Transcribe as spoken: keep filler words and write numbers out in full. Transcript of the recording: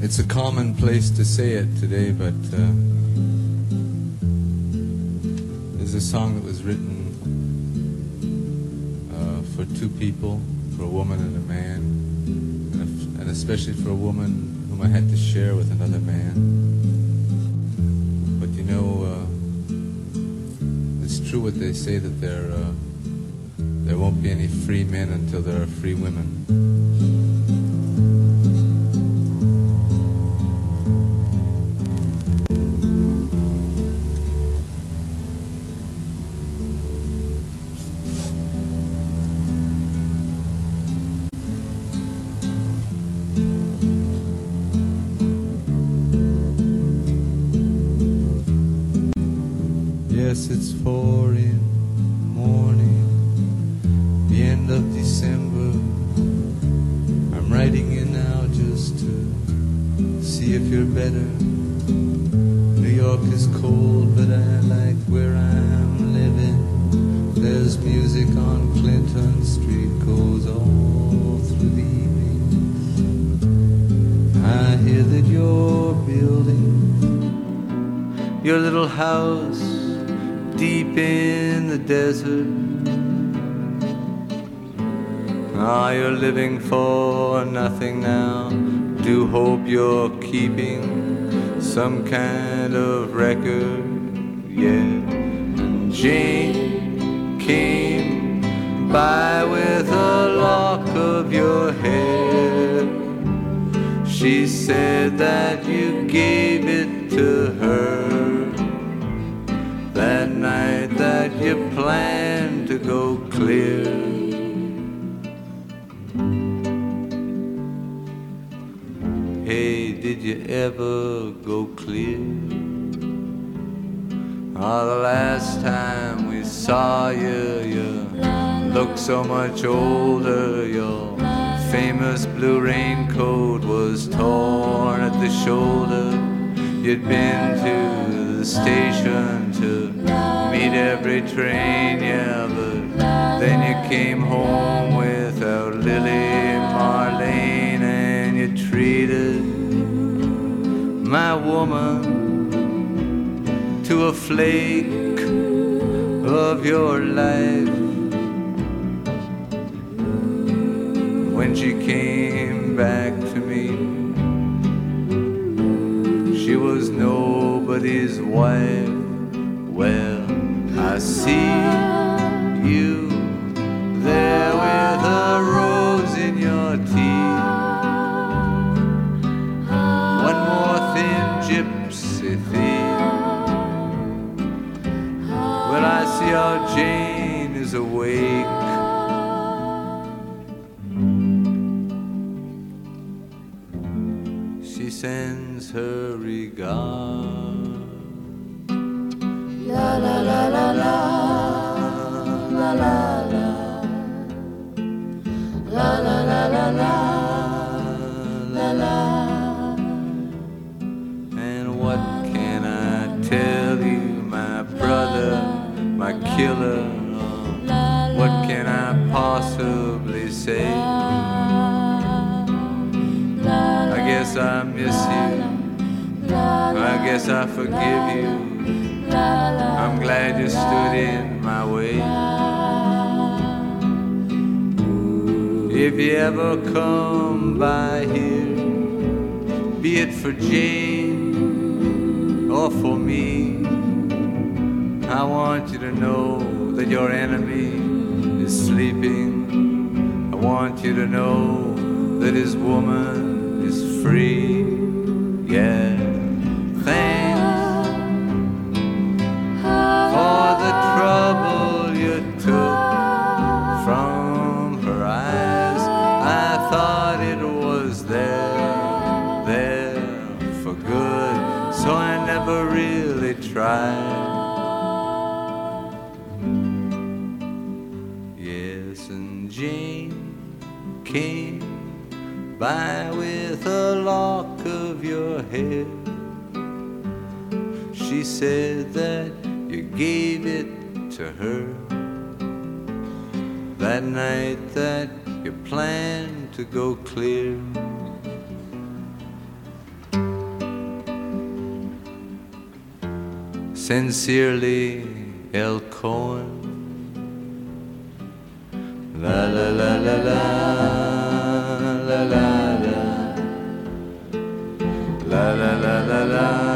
It's a common place to say it today, but uh, it's a song that was written uh, for two people, for a woman and a man, and, a, and especially for a woman whom I had to share with another man. But you know, uh, it's true what they say, that there uh, there won't be any free men until there are free women. Yes, it's four in the morning, the end of December. I'm writing you now just to see if you're better. New York is cold, but I like where I'm living. There's music on Clinton Street, goes all through the evenings. I hear that you're building your little house deep in the desert. Ah, you're living for nothing now. Do hope you're keeping some kind of record, yeah. And Jane came by with a lock of your hair. She said that you gave it to her that night that you planned to go clear. Hey, did you ever go clear? Oh, the last time we saw you, you looked so much older. Your famous blue raincoat was torn at the shoulder. You'd been to the station to meet every train, yeah, but then you came home without Lily Marlene, and you treated my woman to a flake of your life. When she came back to me, she was nobody's wife. Well, I see you there with a rose in your teeth, one more thin gypsy thief. Well, I see how Jane is awake. She sends her regard. La la la la la, la la la, la la la la la, la la. And what can I tell you, my brother, my killer? What can I possibly say? I guess I miss you. I guess I forgive you. I'm glad you stood in my way. If you ever come by here, be it for Jane or for me, I want you to know that your enemy is sleeping. I want you to know that his woman is free, yeah. Thanks for the trouble you took from her eyes. I thought it was there, there for good, so I never really tried. Yes, and Jane came by with a lock of your hair. She said that you gave it to her that night that you planned to go clear. Sincerely, El Cohen. La la la la la la la la la la la la la.